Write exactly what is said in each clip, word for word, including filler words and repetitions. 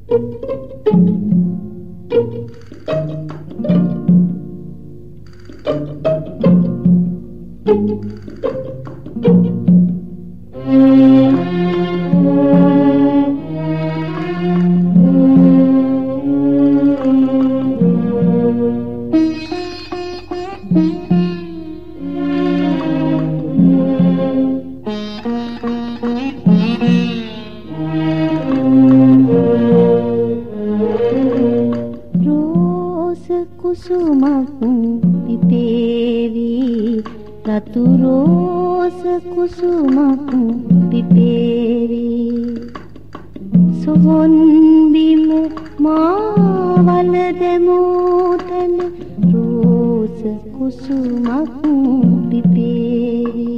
කුසුමක් පිපේවි රතු රෝස කුසුමක් පිපේවි සොහොන් බිම මාවල දෙමෝ තන රෝස කුසුමක් පිපේවි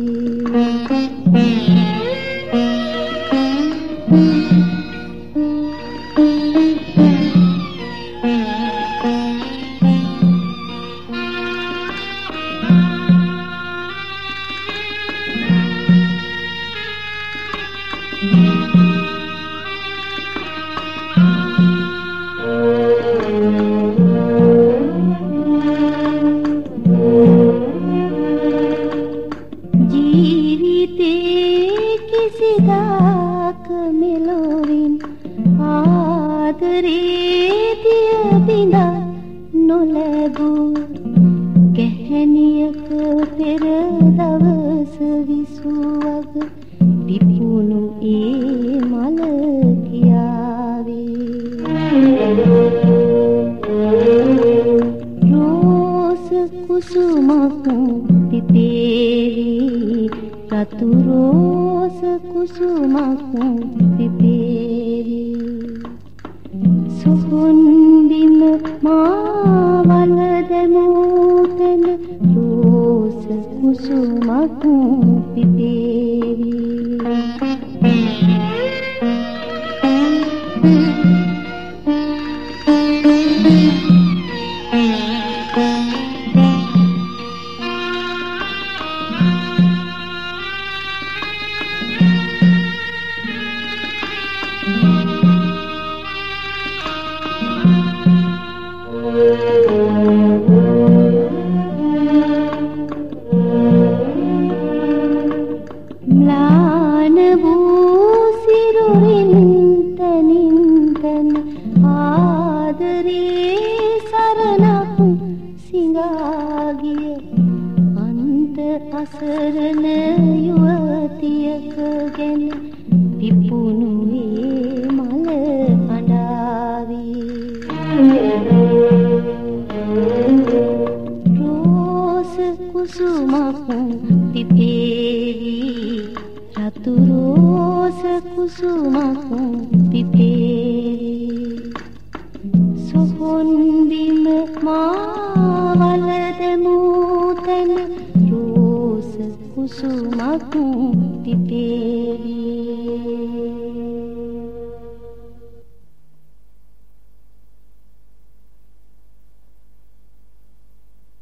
සිදාක මෙලොවින් ආදරේ දිය බිඳා නොලැබූ ගැහැණියක පෙර දවස විසුවග විපුණු ඒ මල කියාවේ රෝස කුසුමක් පිපේවි රතු රෝස කුසුමක් පිපේවි සොහොන් බිම මාවල දෙමෝ තන රෝස කුසුමක් පිපේවි ම්ලාන වූ සිරුරින් තනින් තන ආදරේ සරණක් සිඟාගිය අන්ත අසරණ යුවතියක ගැන පිපුණු ඒ මල අඬාවි රෝස කුසුමක් පිපේවි රතු රෝස කුසුමක් පිපේවි සොහොන් බිම මාවල දෙමෝ තන රෝස කුසුමක් පිපේවි